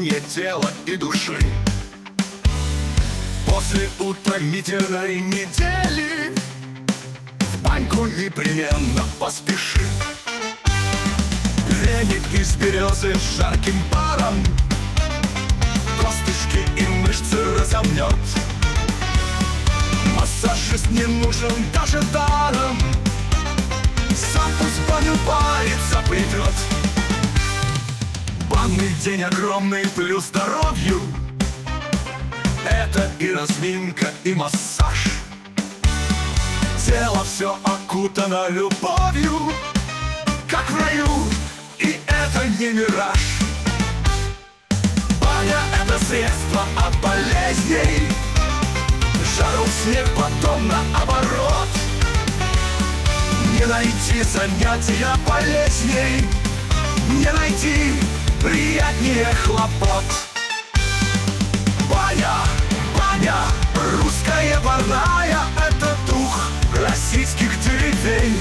состояние тела и души. После утомительной недели в баньку непременно поспеши. Веник из березы с жарким паром косточки и мышцы разомнет. Массажист не нужен даже даром, сам пусть в баню париться придет. Банный день огромный плюс здоровью — это и разминка, и массаж. Тело все окутано любовью, как в раю, и это не мираж. Баня — это средство от болезней, жару в снег, потом наоборот. Не найти занятия полезней, не найти приятнее хлопот. Баня, баня, русская парная — это дух российских деревень.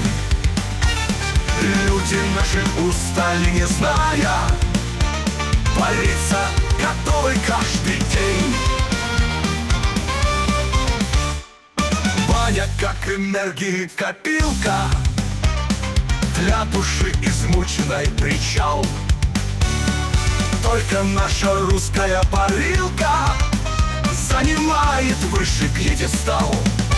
Люди наши устали, не зная, париться готовы каждый день. Баня как энергии копилка, для души измученной причал. Только наша русская парилка занимает высший пьедестал.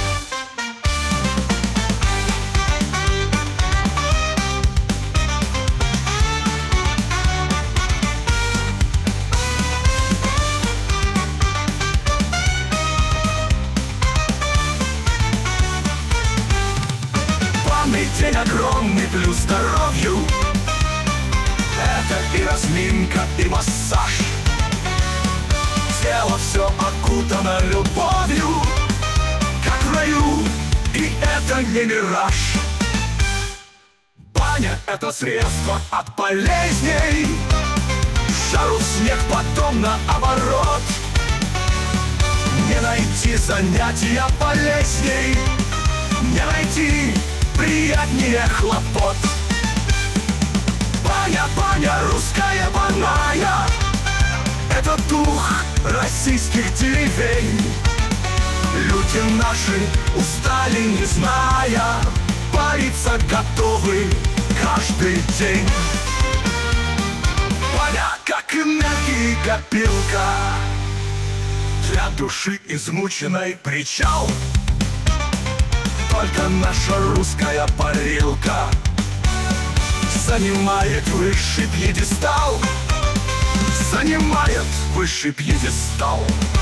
Банный день огромный плюс здоровью — это и разминка, и массаж. Тело все окутано любовью, как в раю, и это не мираж. Баня — это средство от болезней, жару в снег, потом наоборот. Не найти занятия полезней, не найти приятнее хлопот. Баня, баня, русская банная — это дух российских деревень. Люди наши устали, не зная, париться готовы каждый день. Баня как энергии копилка, для души измученной причал. Только наша русская парилка занимает высший пьедестал, занимает высший пьедестал.